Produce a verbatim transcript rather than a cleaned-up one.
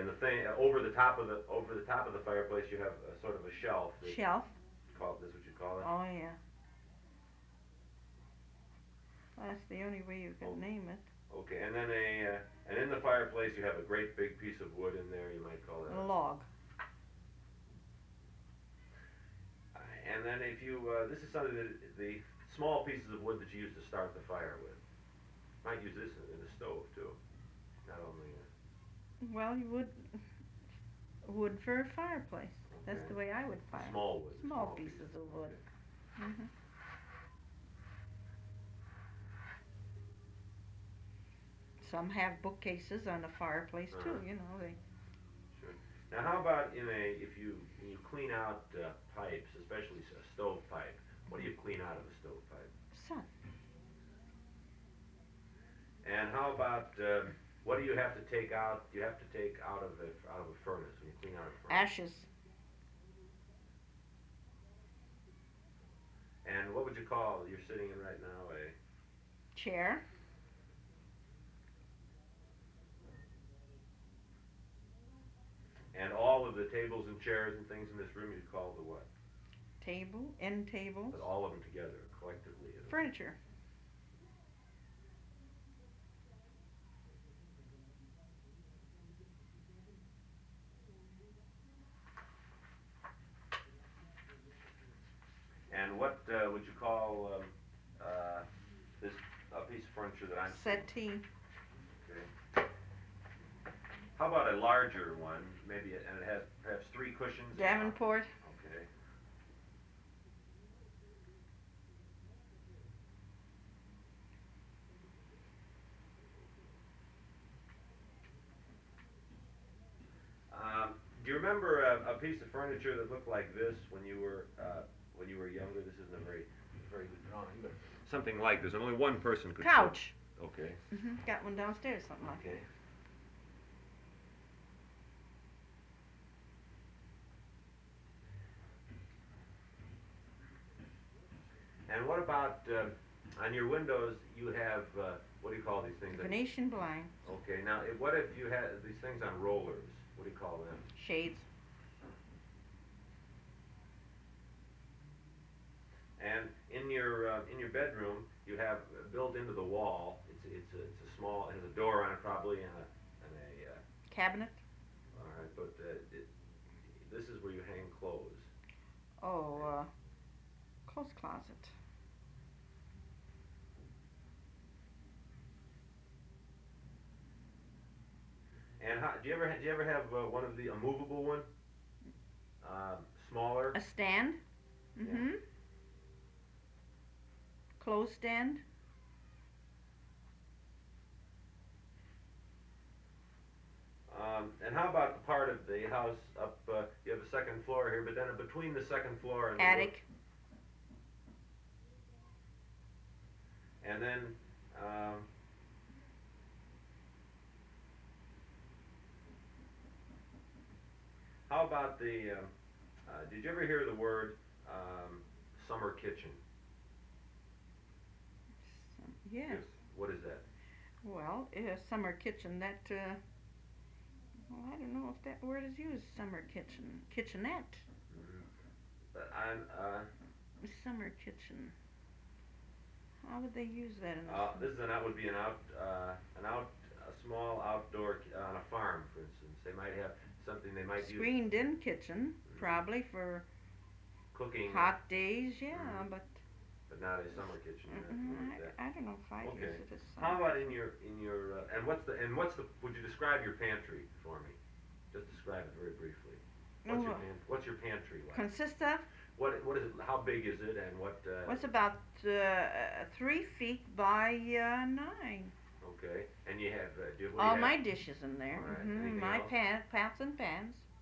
And the thing, uh, over the top of the, over the top of the fireplace, you have a sort of a shelf. Shelf. Call it, this what you call it? Oh, yeah. Well, that's the only way you can Oh. name it. Okay, and then a, uh, and in the fireplace you have a great big piece of wood in there, you might call that a log. Uh, and then if you, uh, this is something that, the small pieces of wood that you use to start the fire with. Might use this in, in the stove too, not only. Uh, well, you would wood for a fireplace. okay. That's the way I would fire. Small wood. Small, small pieces, pieces of wood. Okay. Mm-hmm. Some have bookcases on the fireplace uh-huh. too. You know they. Sure. Now, how about in a if you when you clean out uh, pipes, especially a stove pipe? What do you clean out of a stove pipe? Sun. And how about um, what do you have to take out? You have to take out of a out of a furnace when you clean out a furnace. Ashes. And what would you call you're sitting in right now a chair? And all of the tables and chairs and things in this room you call the what? Table, end tables. But all of them together, collectively. Furniture. And what uh, would you call um, uh, this uh, piece of furniture that I'm settee. Okay. How about a larger one, maybe, it, and it has perhaps three cushions? Davenport. Okay. Um, do you remember a, a piece of furniture that looked like this when you were uh, when you were younger? This isn't a very very good drawing, but something like this. And only one person could. Couch. Fit. Okay. Mm-hmm. Got one downstairs, something like okay. that. And what about um, on your windows? You have uh, what do you call these things? Venetian blinds. Okay. Now, if, what if you had these things on rollers? What do you call them? Shades. And in your uh, in your bedroom, you have uh, built into the wall. It's it's a, it's a small. It has a door on it probably and a and a uh, cabinet. All right, but uh, it, this is where you hang clothes. Oh, uh, clothes closet. And how, do you ever do you ever have uh, one of the a movable one? Uh, smaller. A stand. Mm-hmm. Yeah. Clothes stand. Um, and how about the part of the house up? Uh, you have a second floor here, but then between the second floor and attic. The and then. Um, How about the, um, uh, did you ever hear the word um, summer kitchen? Yes. yes. What is that? Well, a summer kitchen, that, uh, well, I don't know if that word is used, summer kitchen. Kitchenette. Mm-hmm. But I'm, uh... Summer kitchen. How would they use that in a uh, This is an, that would be an out, uh, an out, a small outdoor, uh, on a farm, for instance. They might have something they might use. Screened in kitchen, mm-hmm. probably for cooking. Hot days, yeah, mm-hmm. but. But not a summer kitchen. Mm-hmm. I, I don't know if I okay. use it as summer. How about in your in your uh, and what's the and what's the? Would you describe your pantry for me? Just describe it very briefly. What's oh, your pan, what's your pantry like? Consist of. What what is it? How big is it? And what? Uh, What's about uh, three feet by uh, nine. Okay, and you have, uh, do, all you my have? dishes in there. All right. Mm-hmm. My pan, pots and pans.